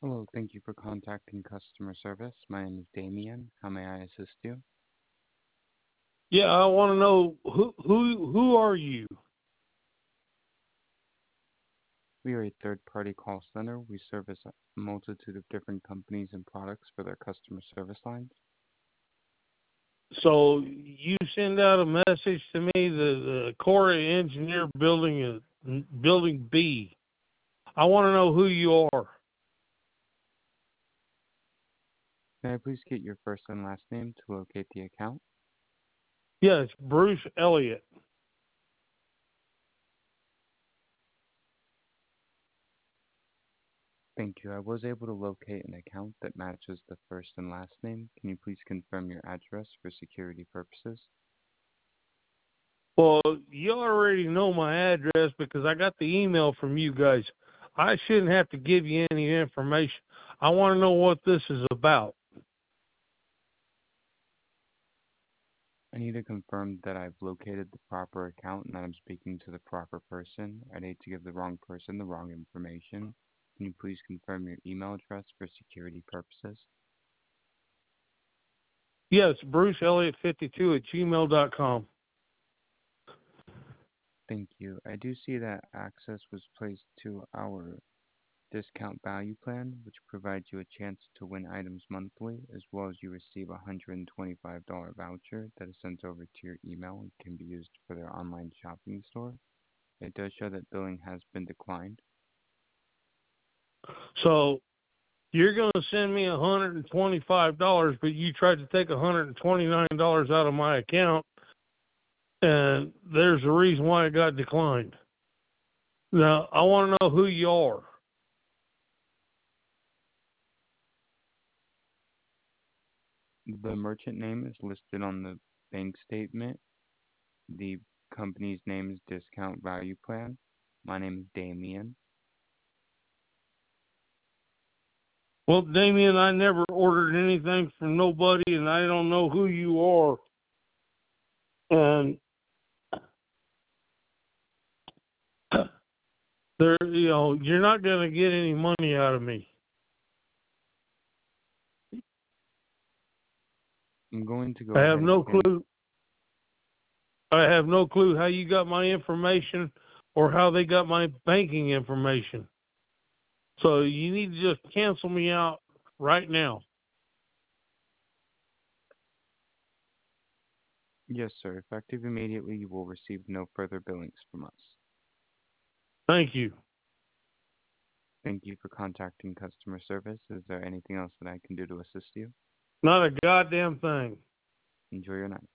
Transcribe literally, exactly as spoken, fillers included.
Hello, thank you for contacting customer service. My name is Damien. How may I assist you? Yeah, I want to know who who who are you? We are a third-party call center. We service a multitude of different companies and products for their customer service lines. So you send out a message to me, the the Corps Engineer Building uh, Building B. I want to know who you are. May I please get your first and last name to locate the account? Yes, Bruce Elliott. Thank you. I was able to locate an account that matches the first and last name. Can you please confirm your address for security purposes? Well, you already know my address because I got the email from you guys. I shouldn't have to give you any information. I want to know what this is about. I need to confirm that I've located the proper account and that I'm speaking to the proper person. I'd hate to give the wrong person the wrong information. Can you please confirm your email address for security purposes? Yes, Bruce Elliott fifty-two at gmail dot com. Thank you. I do see that access was placed to our discount value plan, which provides you a chance to win items monthly, as well as you receive a one hundred twenty-five dollars voucher that is sent over to your email and can be used for their online shopping store. It does show that billing has been declined. So you're going to send me one hundred twenty-five dollars, but you tried to take one hundred twenty-nine dollars out of my account, and there's a reason why it got declined. Now, I want to know who you are. The merchant name is listed on the bank statement. The company's name is Discount Value Plan. My name is Damien. Well, Damien, I never ordered anything from nobody, and I don't know who you are. And there, you know, you're not going to get any money out of me. I'm going to go I ahead have and no cancel. clue. I have no clue how you got my information or how they got my banking information. So you need to just cancel me out right now. Yes, sir. Effective immediately, you will receive no further billings from us. Thank you. Thank you for contacting customer service. Is there anything else that I can do to assist you? Not a goddamn thing. Enjoy your night.